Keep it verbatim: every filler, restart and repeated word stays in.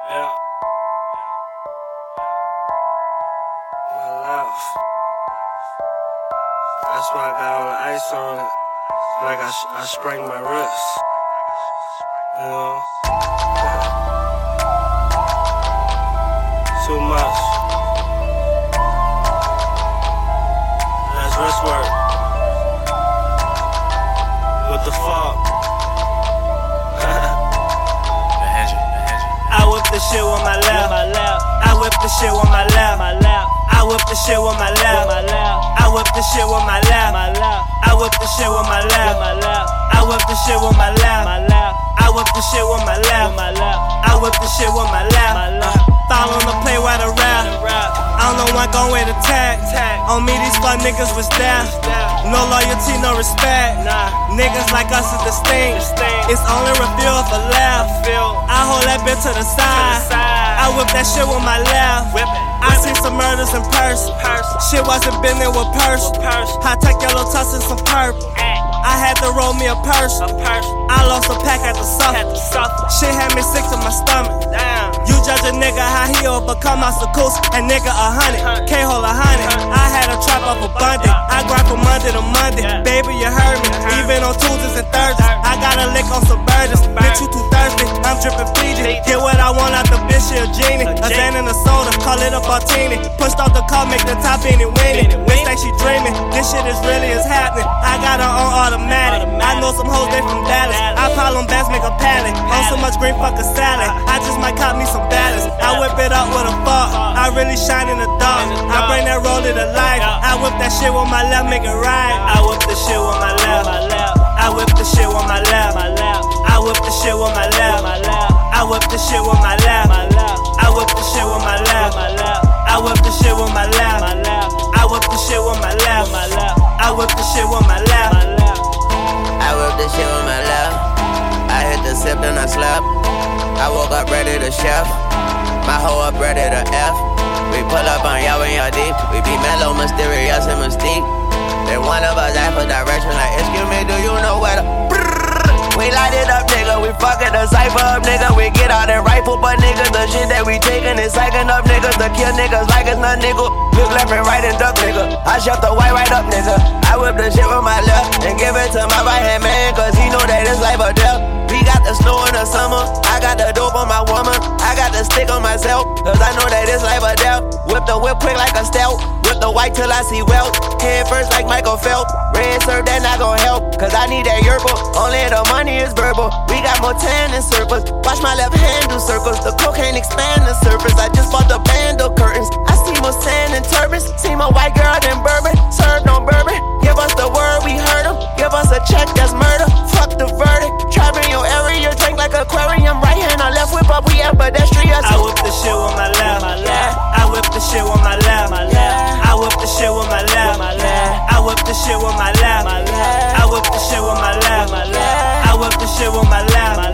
Yeah. My left. That's why I got all the ice on it. Like I, I sprained my wrist. You know? Too much. That's wrist work. What the fuck? I whip the shit with my left. I whip the shit with my left. I whip the shit with my left. I whip the shit with my left. I whip the shit with my left. I whip the shit with my left. I whip the shit with my left. I whip the shit with my left. Fall on the play while the rap. I don't know one gon' with attack. On me, these fuck niggas was death. No loyalty, no respect. Niggas like us is distinct. It's only revealed for left. I hold that bitch to the side. I whip that shit with my left. I see some murders in person. Shit wasn't been there with purse. High tech yellow tuss and some purple. I had to roll me a purse. I lost a pack at the suffer. Shit had me sick to my stomach. You judge a nigga how he overcome obstacles. And nigga a hundred, can't hold a hundred. I had a trap up abundant. I grind from Monday to Monday. Baby, you heard me. Even on Tuesdays and Thursdays. I got a lick on some burdens. Bitch, you too thirsty. I'm dripping Fiji. Get what I want out the bitch, she a genie. A Zan and a soda, call it a martini. Pushed off the car, make the top any winning. Bitch think she dreaming. This shit is really is happening. I got her on automatic. I know some hoes, they from Dallas. I pile on bass, make a pallet. On so much green, fuck a salad. I just might cop me some balance. I whip it up with a fuck. I really shine in the dark. I bring that roll to the light. I whip that shit with my left, make it right. I whip the shit with my left. I whip the shit with my left. I whip the shit with my left. I whip the shit with my left. I whip the shit with my left. I whip the shit with my left. I whip the shit with my left. I whip the shit with my left. I whip the shit with my left. I hit the sip and I slept. I woke up ready to chef. My hoe up ready to F. We pull up on y'all when y'all deep. We be mellow, mysterious, and mystique. Then one of us ask for direction like, excuse me, do you know where to? We light it up, nigga. We fucking the cypher up, nigga. We get out that rifle, but niggas, the shit that we taking is psyching up, niggas. To kill niggas like it's not nigga. Look left and right and duck, nigga. I shut the white right up, nigga. I whip the shit with my left and give it to my right hand man, cause he know that it's life or death. We got the snow in the summer. I got the dope on my woman. I got the stick on myself, cause I know that it's life or death. Whip the whip quick like a stealth. Whip the white till I see wealth. Head first like Michael Phelps. Red serve that not gon' help, cause I need that yerba. Only the money is verbal. We got more tan than surplus. Watch my left hand do circles. The cocaine expand the surface. I just bought the bando curtains. I see more sand and turbans. See more white girl than bourbon. Served on bourbon. Give us the word, we heard them. Give us a check, that's murder. Fuck the verdict. Trap in your area, drink like aquarium. Right hand or left whip up, we at pedestrians. I whip the shit with my left. I whip the shit with my left. I whip the shit with my left. I whip the shit with my left. I whip the shit with my left. I whip the shit with my left.